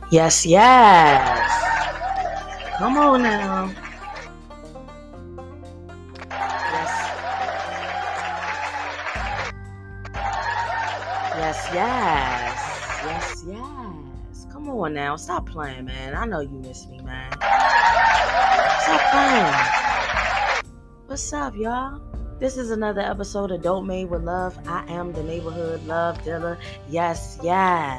Yes, yes. Come on now. Yes, yes, yes. Yes, yes. Come on now. Stop playing, man. I know you miss me, man. Stop playing. What's up, y'all? This is another episode of Dope Made with Love. I am the neighborhood love dealer. Yes, yes.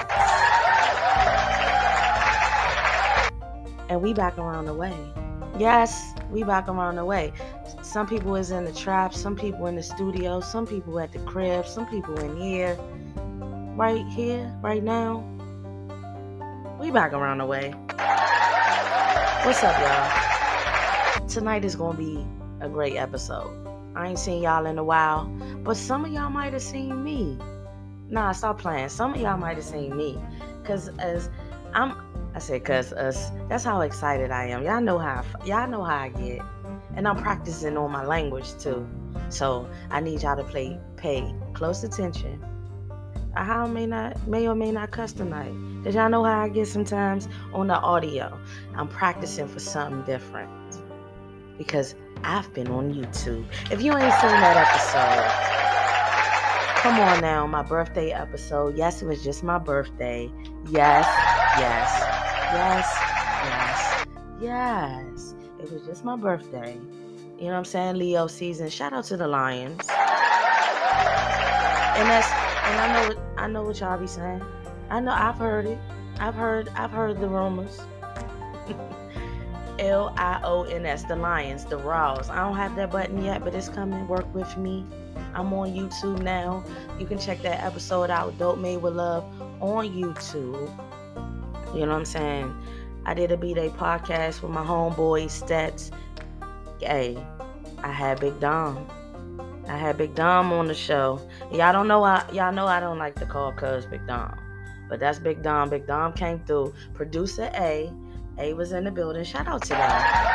And we back around the way. Yes, we back around the way. Some people is in the trap, some people in the studio, some people at the crib, some people in here, right now. We back around the way. What's up, y'all? Tonight is gonna be a great episode. I ain't seen y'all in a while, but some of y'all might have seen me. Nah, stop playing. Some of y'all might have seen me, that's how excited I am. Y'all know how I get, and I'm practicing on my language too. So I need y'all to pay close attention. How I may or may not cuss tonight, cause y'all know how I get sometimes on the audio. I'm practicing for something different because I've been on YouTube. If you ain't seen that episode, come on now, my birthday episode. Yes, it was just my birthday. Yes, yes, yes, yes, yes. It was just my birthday. You know what I'm saying? Leo season. Shout out to the Lions. And I know what y'all be saying. I know I've heard it. I've heard the rumors. Lions, the Lions, the Raws. I don't have that button yet, but it's coming. Work with me. I'm on YouTube now. You can check that episode out, Dope Made with Love, on YouTube. You know what I'm saying? I did a B-Day podcast with my homeboy, Stats. Hey, I had Big Dom on the show. Y'all know I don't like to call Cuz Big Dom. But that's Big Dom. Big Dom came through. Producer A was in the building. Shout out to them.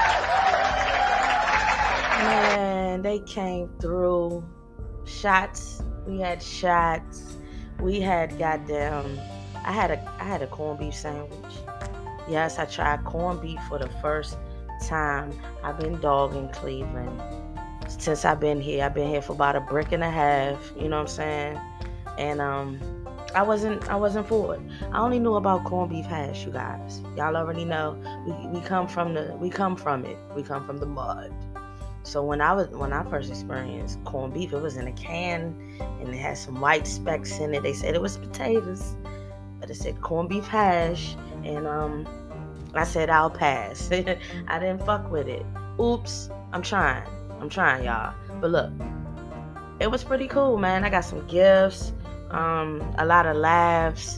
Man, they came through. Shots. We had shots. We had goddamn. I had a corned beef sandwich. Yes, I tried corned beef for the first time. I've been dogging Cleveland since I've been here. I've been here for about a brick and a half. You know what I'm saying? And I wasn't for it. I only knew about corned beef hash, you guys. Y'all already know. We come from it. We come from the mud. So when I first experienced corned beef, it was in a can and it had some white specks in it. They said it was potatoes, but it said corned beef hash, and I said I'll pass. I didn't fuck with it. Oops. I'm trying, y'all. But look, it was pretty cool, man. I got some gifts, a lot of laughs.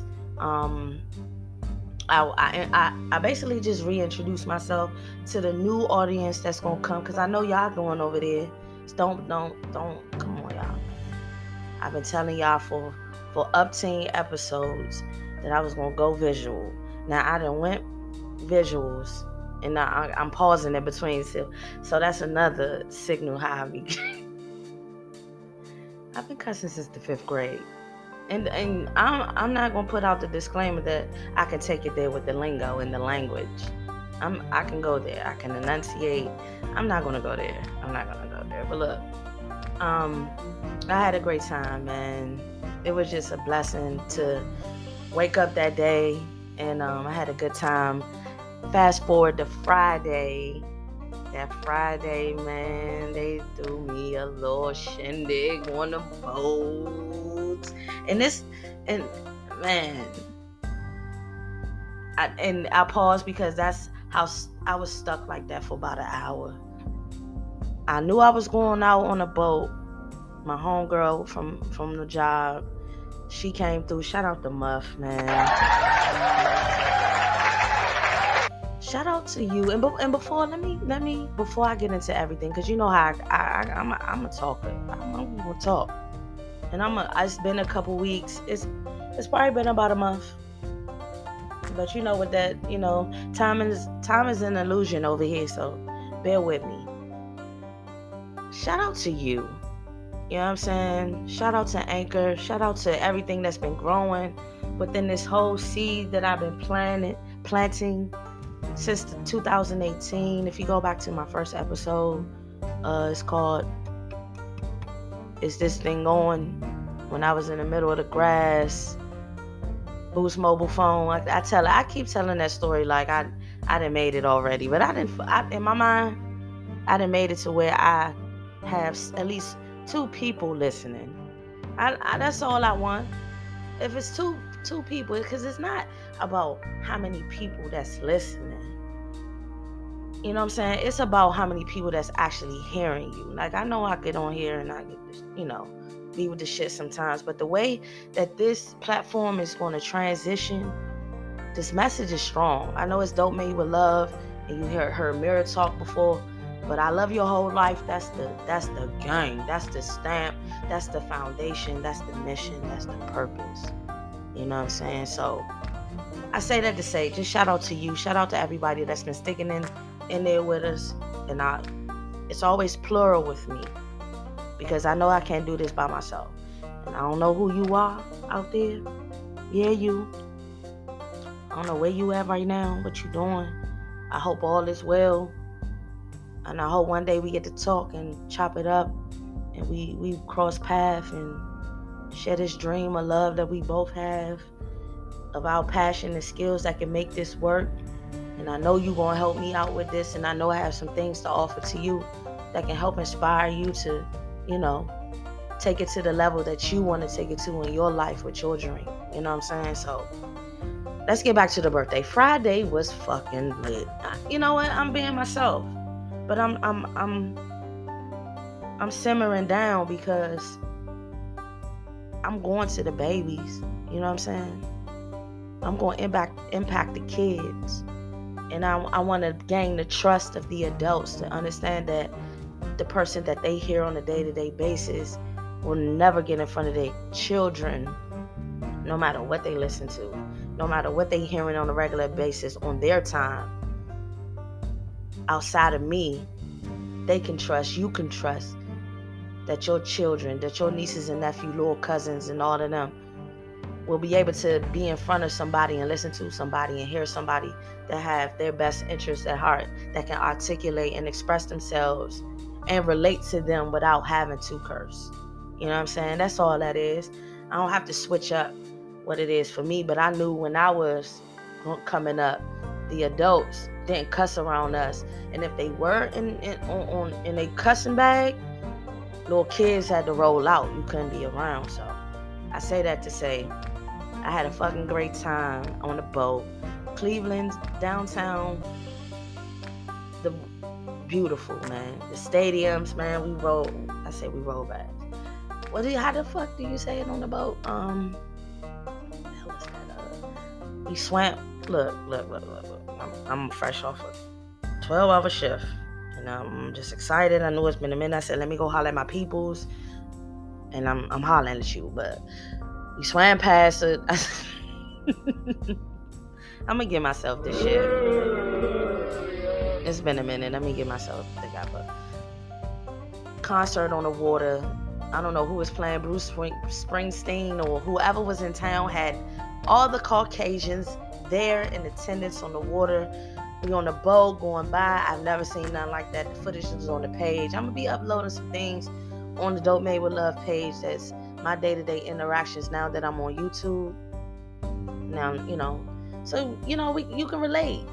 I basically just reintroduced myself to the new audience that's gonna come, because I know y'all going over there. Don't come on, y'all. I've been telling y'all for up 10 episodes that I was gonna go visual. Now I done went visuals, and now I'm pausing in between, so that's another signal how I've been cussing since the 5th grade. And I'm not gonna put out the disclaimer that I can take it there with the lingo and the language. I can go there. I can enunciate. I'm not gonna go there. But look, I had a great time, man. It was just a blessing to wake up that day, and I had a good time. Fast forward to Friday. That Friday, man, they threw me a little shindig on the boat. I paused because that's how I was stuck like that for about an hour. I knew I was going out on a boat. My homegirl from the job, she came through. Shout out to Muff, man. Shout out to you. And before before I get into everything, because you know how I'm a talker. I'm gonna talk. And it's been a couple weeks. It's probably been about a month. But you know what that, time is an illusion over here, so bear with me. Shout out to you. You know what I'm saying? Shout out to Anchor. Shout out to everything that's been growing within this whole seed that I've been planting planting since 2018. If you go back to my first episode, it's called Is This Thing On? When I was in the middle of the grass, Boost mobile phone. I keep telling that story like I done made it already, but in my mind, I done made it to where I have at least 2 people listening. That's all I want. If it's two people, because it's not about how many people that's listening. You know what I'm saying? It's about how many people that's actually hearing you. Like, I know I get on here and I get, be with the shit sometimes, but the way that this platform is going to transition, this message is strong. I know it's Dope Made with Love, and you heard Mirror talk before, but I love your whole life. That's the gang. That's the stamp. That's the foundation. That's the mission. That's the purpose. You know what I'm saying? So I say that to say, just shout out to you. Shout out to everybody that's been sticking in there with us. And it's always plural with me, because I know I can't do this by myself. And I don't know who you are out there. Yeah, you. I don't know where you at right now, what you doing. I hope all is well. And I hope one day we get to talk and chop it up, and we cross paths and share this dream of love that we both have, of our passion and skills that can make this work. And I know you're going to help me out with this, and I know I have some things to offer to you that can help inspire you to, take it to the level that you want to take it to in your life with your dream. You know what I'm saying? So let's get back to the birthday. Friday was fucking lit. You know what? I'm being myself. But I'm simmering down because I'm going to the babies. You know what I'm saying? I'm going to impact the kids. And I want to gain the trust of the adults to understand that the person that they hear on a day-to-day basis will never get in front of their children, no matter what they listen to, no matter what they hearing on a regular basis on their time. Outside of me, they can trust, you can trust that your children, that your nieces and nephews, little cousins and all of them will be able to be in front of somebody and listen to somebody and hear somebody that have their best interests at heart, that can articulate and express themselves and relate to them without having to curse. You know what I'm saying? That's all that is. I don't have to switch up what it is for me, but I knew when I was coming up, the adults didn't cuss around us, and if they were in a cussing bag, little kids had to roll out. You couldn't be around. So I say that to say I had a fucking great time on the boat. Cleveland, downtown, the beautiful, man. The stadiums, man. We rolled back. How the fuck do you say it on the boat? We swam. Look. I'm fresh off a 12-hour shift, and I'm just excited. I know it's been a minute. I said, let me go holler at my peoples, and I'm hollering at you. But we swam past it. I'm gonna give myself this shit. It's been a minute. Let me give myself together. Concert on the water. I don't know who was playing. Bruce Springsteen or whoever was in town had all the Caucasians there in attendance on the water. We on the boat going by. I've never seen nothing like that. The footage is on the page. I'm gonna be uploading some things on the Dope Made with Love page. That's my day-to-day interactions now that I'm on YouTube. Now, so you can relate.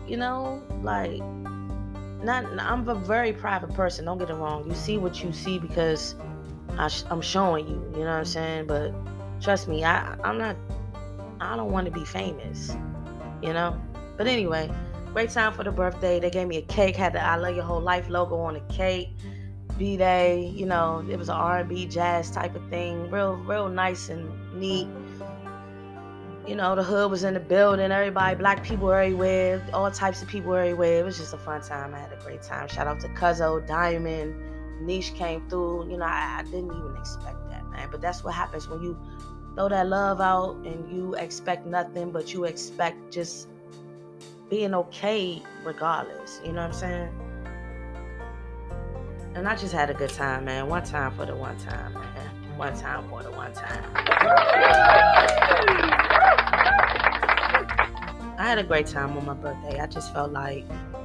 I'm a very private person. Don't get it wrong. You see what you see because I'm showing you. You know what I'm saying? But trust me, I don't want to be famous. But anyway, great time for the birthday. They gave me a cake, had the I Love Your Whole Life logo on the cake. B-Day, it was an R&B jazz type of thing, real nice and neat. The hood was in the building, everybody, black people everywhere, all types of people everywhere. It was just a fun time. I had a great time. Shout out to Cuzzo, Diamond, Niche came through. I didn't even expect that, man. But that's what happens when you throw that love out and you expect nothing, but you expect just being okay regardless. You know what I'm saying? And I just had a good time, man. One time for the one time, man. One time for the one time. I had a great time on my birthday. I just felt like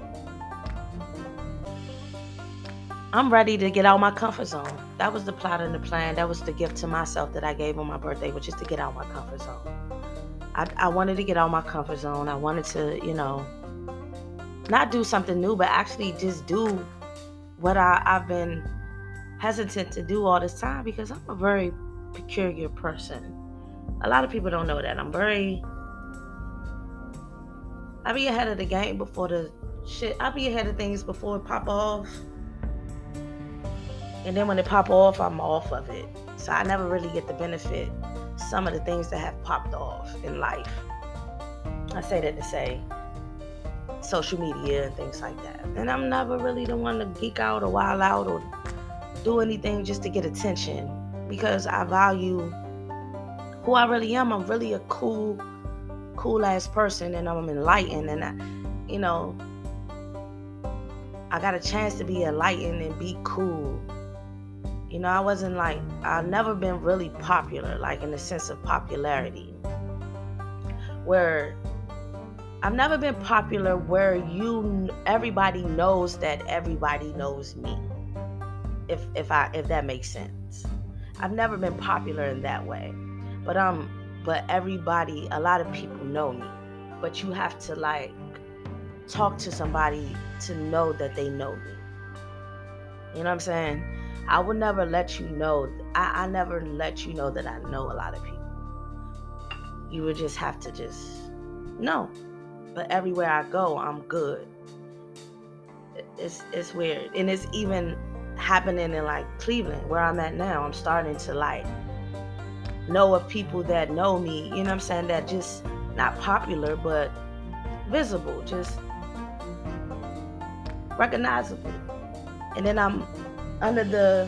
I'm ready to get out my comfort zone. That was the plot and the plan. That was the gift to myself that I gave on my birthday, was just to get out my comfort zone. I wanted to get out my comfort zone. I wanted to, not do something new, but actually just do what I've been hesitant to do all this time, because I'm a very peculiar person. A lot of people don't know that. I be ahead of the game before the shit. I be ahead of things before it pop off. And then when it pop off, I'm off of it. So I never really get the benefit some of the things that have popped off in life. I say that to say social media and things like that. And I'm never really the one to geek out or wild out or do anything just to get attention, because I value who I really am. I'm really a cool ass person, and I'm enlightened, and I got a chance to be enlightened and be cool. I've never been really popular, like in the sense of popularity, where I've never been popular where everybody knows that everybody knows me. If that makes sense. I've never been popular in that way. But everybody, a lot of people know me. But you have to talk to somebody to know that they know me. You know what I'm saying? I would never let you know. I never let you know that I know a lot of people. You would just have to just know. But everywhere I go, I'm good. It's weird. And it's even happening in Cleveland, where I'm at now. I'm starting to know of people that know me, you know what I'm saying, that just not popular but visible, just recognizable. And then I'm under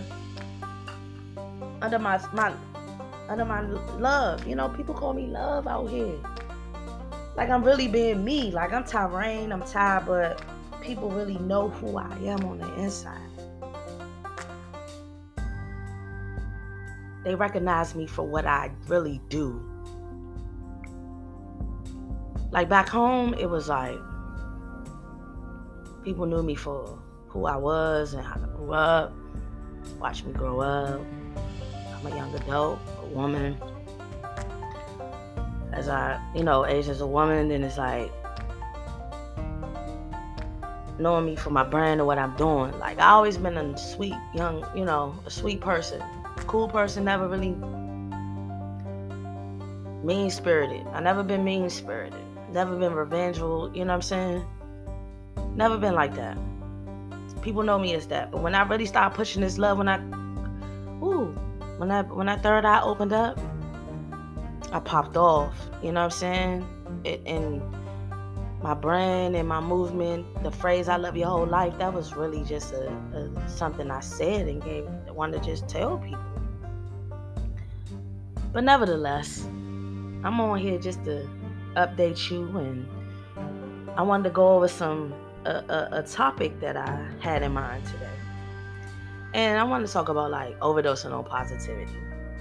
my love. People call me love out here. I'm really being me. I'm Tyraine, I'm Ty, but people really know who I am on the inside. They recognize me for what I really do. Back home, it was people knew me for who I was and how I grew up, watched me grow up. I'm a young adult, a woman. As I, age as a woman, then it's knowing me for my brand and what I'm doing. I always been a sweet, young, a sweet person. Cool person, never really mean-spirited. I never been mean-spirited. Never been revengeful, you know what I'm saying? Never been like that. People know me as that. But when I really started pushing this love, when that third eye opened up, I popped off, you know what I'm saying? And my brand and my movement, the phrase "I love your whole life," that was really just something I said and wanted to just tell people. But nevertheless, I'm on here just to update you, and I wanted to go over a topic that I had in mind today. And I want to talk about overdosing on positivity.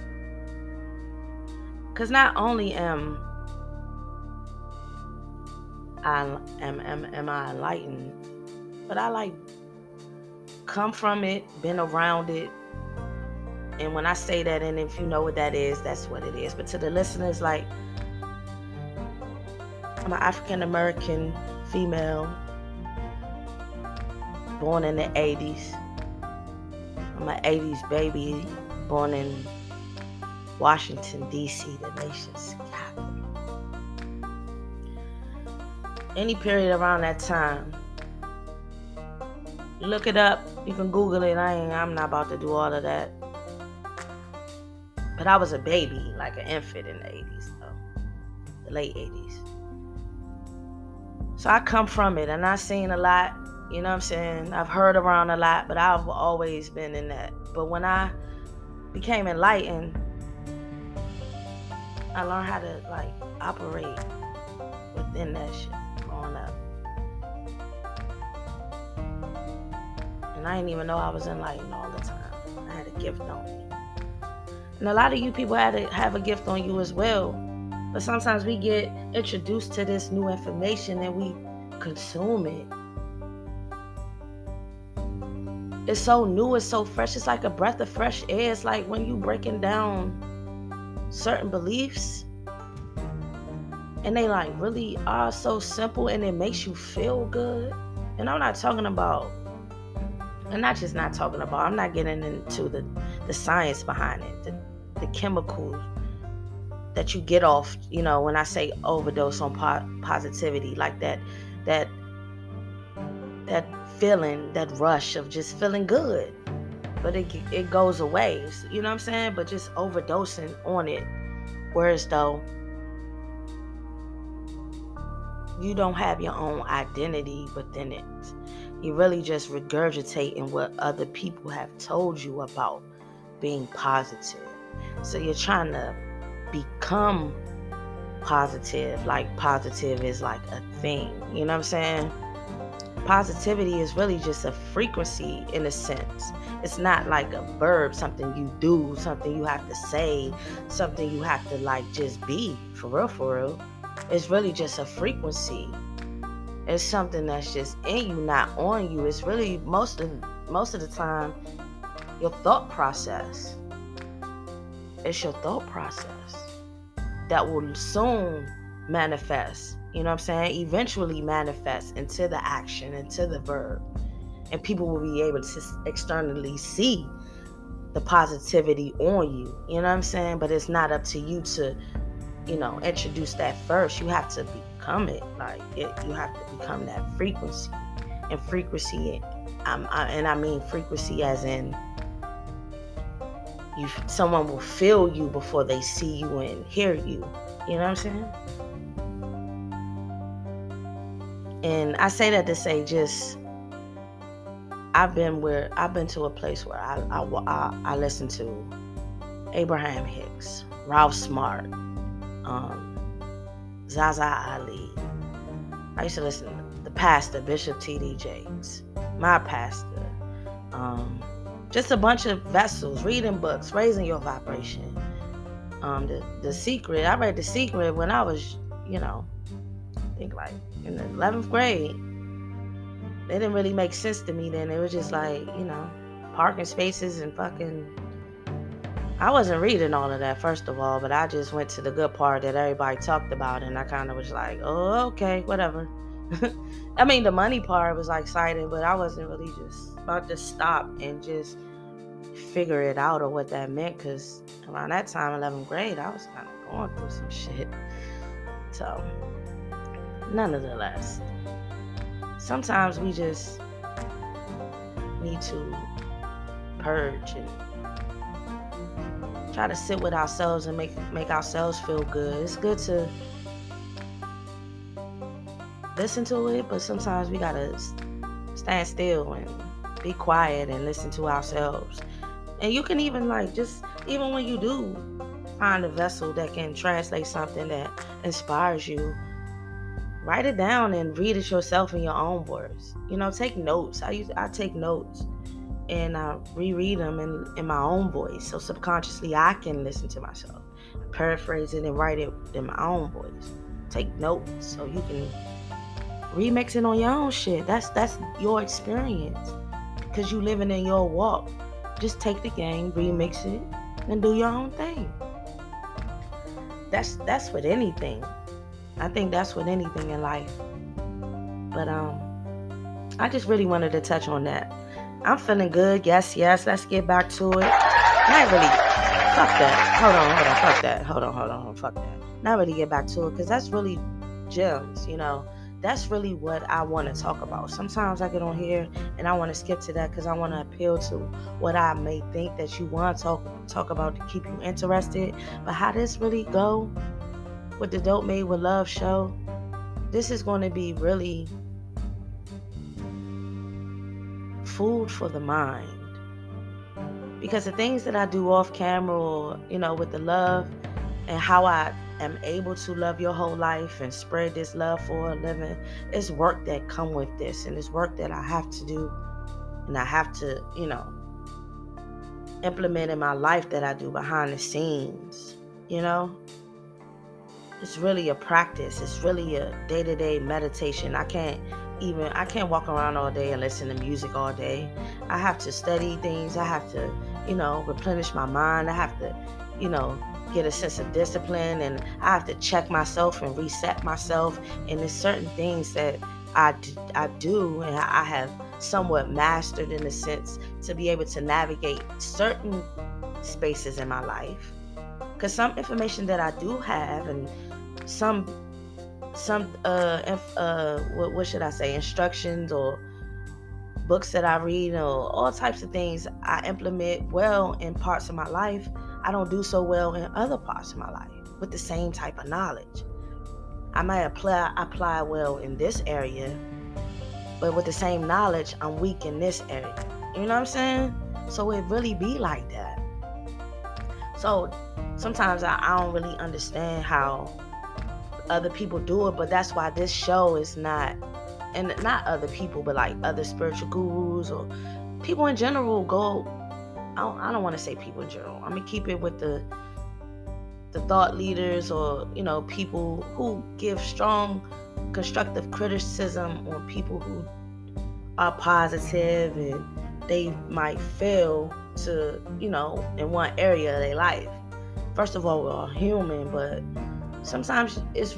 Because not only am I enlightened, but I come from it, been around it. And when I say that, and if you know what that is, that's what it is. But to the listeners, I'm an African American female, born in the 80s. I'm an 80s baby, born in Washington, D.C., the nation's capital. Any period around that time, look it up. You can Google it. I'm not about to do all of that. But I was a baby, an infant in the 80s, though. The late 80s. So I come from it, and I've seen a lot, you know what I'm saying? I've heard around a lot, but I've always been in that. But when I became enlightened, I learned how to, operate within that shit growing up. And I didn't even know I was enlightened all the time. I had a gift on me. And a lot of you people had to have a gift on you as well. But sometimes we get introduced to this new information and we consume it. It's so new, it's so fresh. It's like a breath of fresh air. It's like when you breaking down certain beliefs and they like really are so simple and it makes you feel good. And I'm not talking about, and not just not talking about, I'm not getting into the science behind it, the chemicals that you get off, when I say overdose on positivity, like that feeling, that rush of just feeling good. But it goes away, you know what I'm saying? But just overdosing on it, whereas though you don't have your own identity within it. You really just regurgitating what other people have told you about being positive. So you're trying to become positive, like positive is like a thing. You know what I'm saying? Positivity is really just a frequency in a sense. It's not like a verb, something you do, something you have to say, something you have to like just be, for real. It's really just a frequency. It's something that's just in you, not on you. It's really most of the time your thought process. It's your thought process that will soon manifest. You know what I'm saying? Eventually manifest into the action, into the verb. And people will be able to externally see the positivity on you. You know what I'm saying? But it's not up to you to, introduce that first. You have to become it. You have to become that frequency. And frequency, I mean frequency as in someone will feel you before they see you and hear you. You know what I'm saying? And I say that to say I've been to a place where I listen to Abraham Hicks, Ralph Smart, Zaza Ali. I used to listen to the pastor, Bishop T.D. Jakes, my pastor. Just a bunch of vessels, reading books, raising your vibration. The Secret. I read The Secret when I was, I think like in the 11th grade. It didn't really make sense to me then. It was just like, parking spaces and fucking... I wasn't reading all of that, first of all, but I just went to the good part that everybody talked about, and I kind of was like, oh, okay, whatever. I mean, the money part was like exciting, but I wasn't really just about to stop and just figure it out or what that meant, because around that time, 11th grade, I was kind of going through some shit. So, nonetheless, sometimes we just need to purge and try to sit with ourselves and make ourselves feel good. It's good to listen to it, but sometimes we gotta stand still and be quiet and listen to ourselves. And you can even even when you do find a vessel that can translate something that inspires you, write it down and read it yourself in your own words. Take notes. I take notes and I reread them in my own voice, so subconsciously I can listen to myself, paraphrase it and write it in my own voice. Take notes so you can remix it on your own shit. That's your experience, because you living in your walk. Just take the game, remix it, and do your own thing. That's with anything. I think that's with anything in life. But I just really wanted to touch on that. I'm feeling good. Yes. Let's get back to it. Not really. Fuck that. Hold on. Fuck that. Hold on. Fuck that. Not really get back to it, because that's really gems, That's really what I want to talk about. Sometimes I get on here and I want to skip to that because I want to appeal to what I may think that you want to talk about to keep you interested. But how this really go with the Dope Made with Love show, this is going to be really food for the mind. Because the things that I do off camera or, with the love and how I am able to love your whole life and spread this love for a living, it's work that come with this, and it's work that I have to do, and I have to, implement in my life that I do behind the scenes, it's really a practice. It's really a day-to-day meditation. I can't walk around all day and listen to music all day. I have to study things. I have to, replenish my mind. I have to, get a sense of discipline, and I have to check myself and reset myself. And there's certain things that I do and I have somewhat mastered, in a sense, to be able to navigate certain spaces in my life. Because some information that I do have, and some what should I say, instructions or books that I read, or all types of things I implement well in parts of my life, I don't do so well in other parts of my life with the same type of knowledge. I might apply well in this area, but with the same knowledge, I'm weak in this area. You know what I'm saying? So it really be like that. So sometimes I don't really understand how other people do it, but that's why this show is not, and not other people, but like other spiritual gurus or people in general go, I don't want to say people in general. I'm going to keep it with the thought leaders, or, people who give strong constructive criticism on people who are positive and they might fail to, in one area of their life. First of all, we're all human, but sometimes it's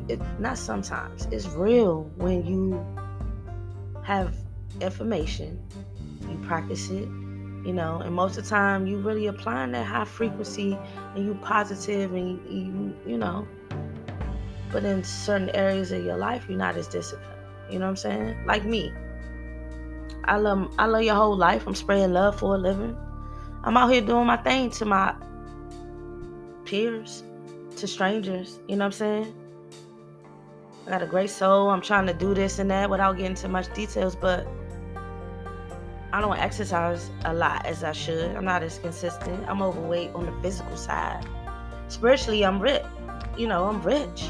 real when you have information, you practice it, and most of the time you really applying that high frequency, and you positive, and you but in certain areas of your life, you're not as disciplined. You know what I'm saying? Like me. I love your whole life. I'm spreading love for a living. I'm out here doing my thing to my peers, to strangers. You know what I'm saying? I got a great soul. I'm trying to do this and that without getting too much details, but I don't exercise a lot as I should. I'm not as consistent. I'm overweight on the physical side. Spiritually, I'm rich. I'm rich.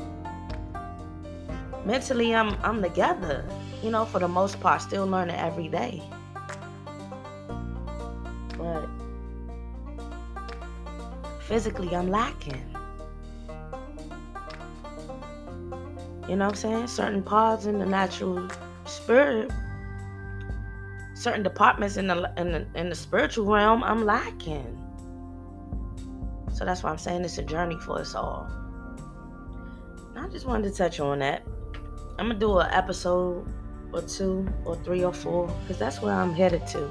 Mentally, I'm together. For the most part, still learning every day. But physically, I'm lacking. You know what I'm saying? Certain parts in the natural spirit, certain departments in the spiritual realm, I'm lacking. So that's why I'm saying it's a journey for us all. And I just wanted to touch on that. I'm gonna do an episode or 2 or 3 or 4, because that's where I'm headed to.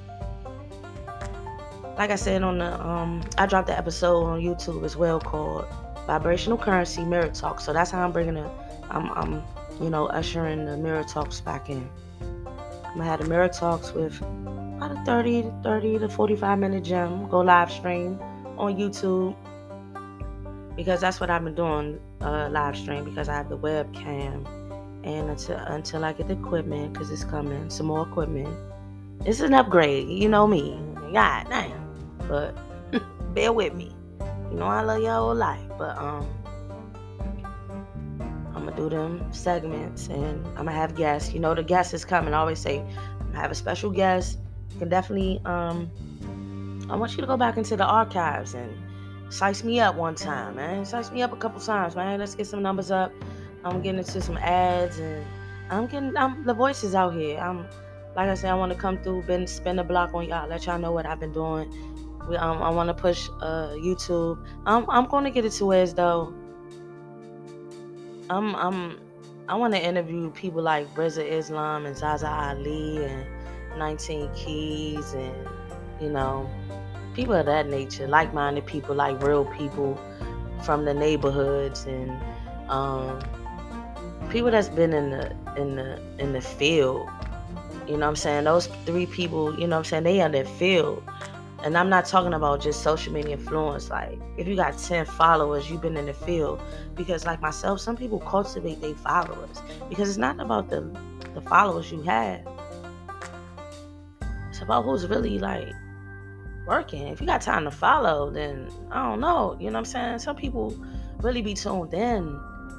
Like I said on I dropped the episode on YouTube as well, called Vibrational Currency Mirror Talk. So that's how I'm bringing I'm ushering the mirror talks back in. I'm gonna have the mirror talks with about a 30 to 45 minute gem. Go live stream on YouTube, because that's what I've been doing, live stream, because I have the webcam. And until I get the equipment, because it's coming, some more equipment. It's an upgrade, you know me. God damn. But bear with me. I love your whole life. But I'm gonna do them segments, and I'm gonna have guests. The guest is coming. I always say I'm gonna have a special guest. You can definitely I want you to go back into the archives and size me up one time, man. Size me up a couple times, man. Let's get some numbers up. I'm getting into some ads, and I'm the voices out here. Like I said, I want to come through, spin the block on y'all, let y'all know what I've been doing. I want to push YouTube. I'm going to get it to where, though, I want to interview people like Brizza Islam and Zaza Ali and 19 Keys, and people of that nature, like-minded people, like real people from the neighborhoods, and people that's been in the field. You know what I'm saying? Those 3 people, they are in the field. And I'm not talking about just social media influence. Like, if you got 10 followers, you've been in the field. Because like myself, some people cultivate their followers. Because it's not about the followers you have. It's about who's really, like, working. If you got time to follow, then I don't know. You know what I'm saying? Some people really be tuned in.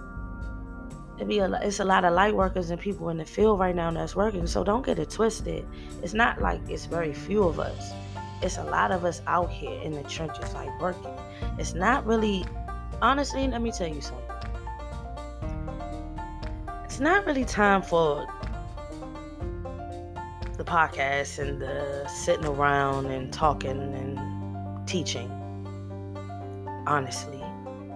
It's a lot of light workers and people in the field right now that's working. So don't get it twisted. It's not like it's very few of us. It's a lot of us out here in the trenches, like, working. It's not really honestly, let me tell you something. It's not really time for the podcast and the sitting around and talking and teaching. Honestly,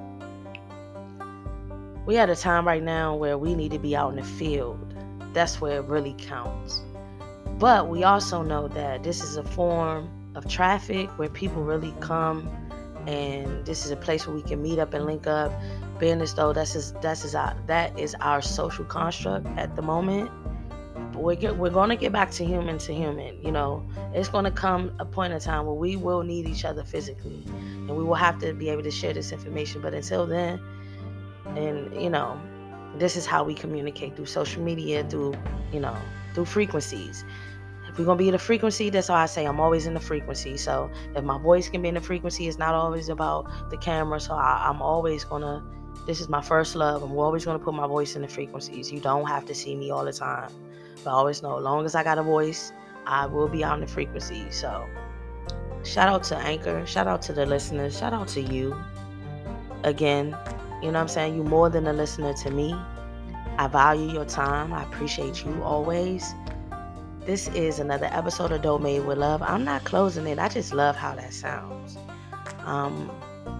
we at a time right now where we need to be out in the field. That's where it really counts. But we also know that this is a form of traffic where people really come, and this is a place where we can meet up and link up. Being as though that is our social construct at the moment. But we're going to get back to human. You know, it's going to come a point in time where we will need each other physically, and we will have to be able to share this information. But until then, and you know, this is how we communicate through social media, through frequencies. If we're going to be in the frequency, that's all I say. I'm always in the frequency. So if my voice can be in the frequency, it's not always about the camera. So I'm always going to, this is my first love. I'm always going to put my voice in the frequencies. You don't have to see me all the time. But I always know, as long as I got a voice, I will be on the frequency. So shout out to Anchor. Shout out to the listeners. Shout out to you. Again, you know what I'm saying? You more than a listener to me. I value your time. I appreciate you always. This is another episode of Dope Made with Love. I'm not closing it. I just love how that sounds. I'm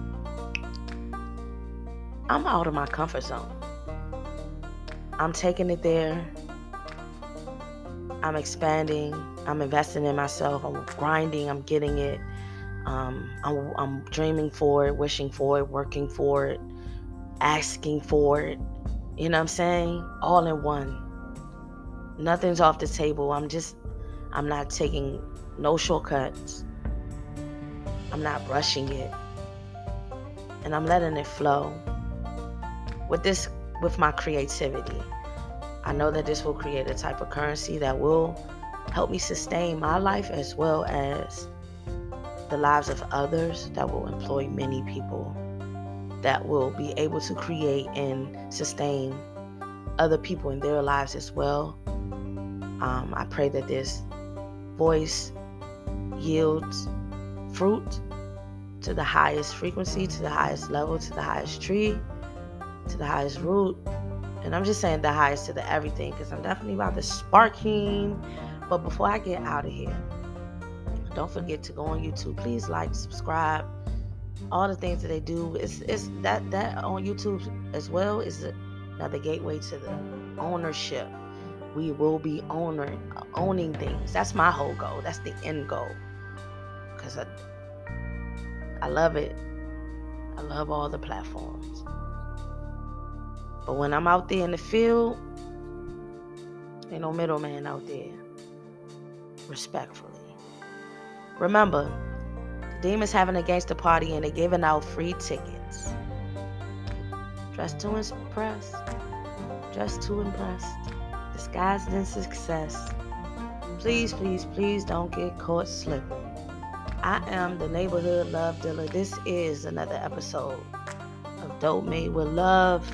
out of my comfort zone. I'm taking it there. I'm expanding. I'm investing in myself. I'm grinding. I'm getting it. I'm dreaming for it, wishing for it, working for it, asking for it. You know what I'm saying? All in one. Nothing's off the table. I'm not taking no shortcuts. I'm not rushing it. And I'm letting it flow. With my creativity. I know that this will create a type of currency that will help me sustain my life as well as the lives of others, that will employ many people, that will be able to create and sustain other people in their lives as well. I pray that this voice yields fruit to the highest frequency, to the highest level, to the highest tree, to the highest root. And I'm just saying the highest to the everything, because I'm definitely about to spark him. But before I get out of here, don't forget to go on YouTube. Please like, subscribe, all the things that they do. It's that on YouTube as well is another gateway to the ownership. We will be owning things. That's my whole goal. That's the end goal. Because I love it. I love all the platforms. But when I'm out there in the field, ain't no middleman out there. Respectfully. Remember, the Demons having a gangster party and they're giving out free tickets. Dress to impress. Dress to impress. Disguised in success. Please, please, please don't get caught slipping. I am the neighborhood love dealer. This is another episode of Dope Made with Love.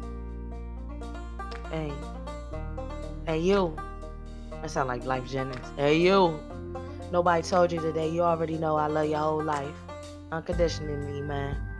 Hey you. That sound like Life Jennings. Hey you. Nobody told you today. You already know I love your whole life. Unconditionally, man.